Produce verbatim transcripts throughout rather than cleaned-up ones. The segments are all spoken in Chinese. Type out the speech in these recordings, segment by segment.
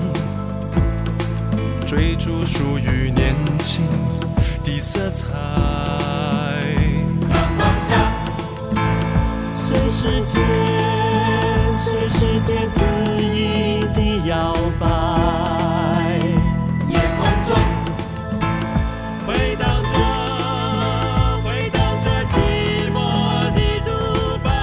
追逐属于年轻的色彩。 阳光下， 随世界，随世界恣意地摇摆。 夜空中， 回荡着，回荡着寂寞的独白。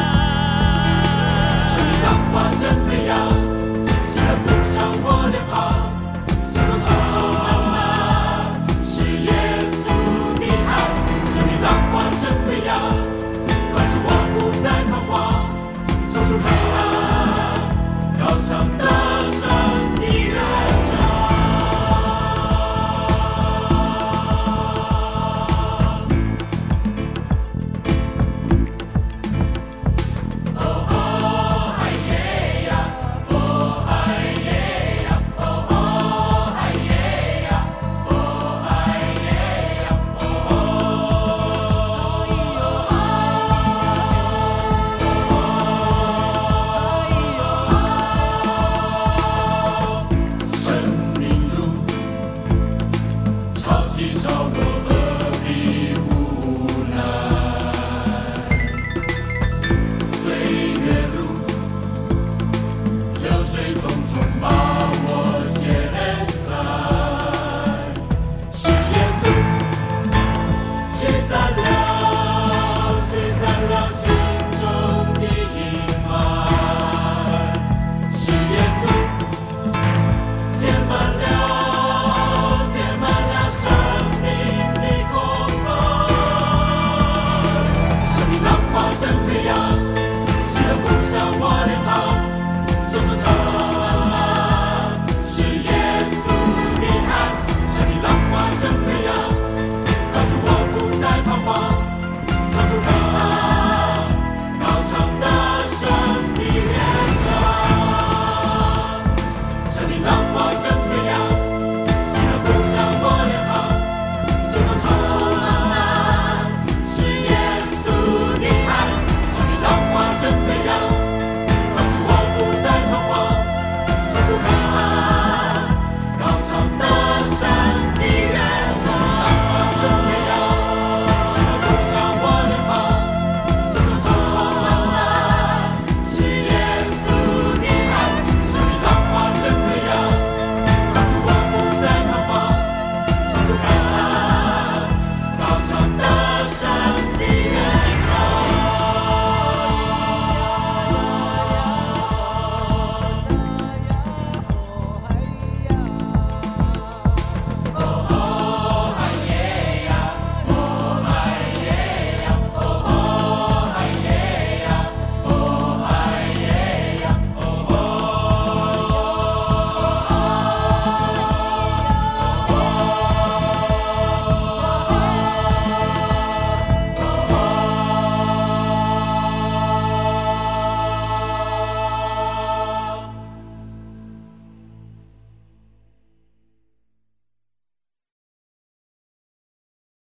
是浪花正飞扬，喜乐浮上我脸庞，心中充满了是耶稣的爱。生命浪花正飞扬，快使我不再彷徨，走出黑暗，高唱得胜的乐章。浪花。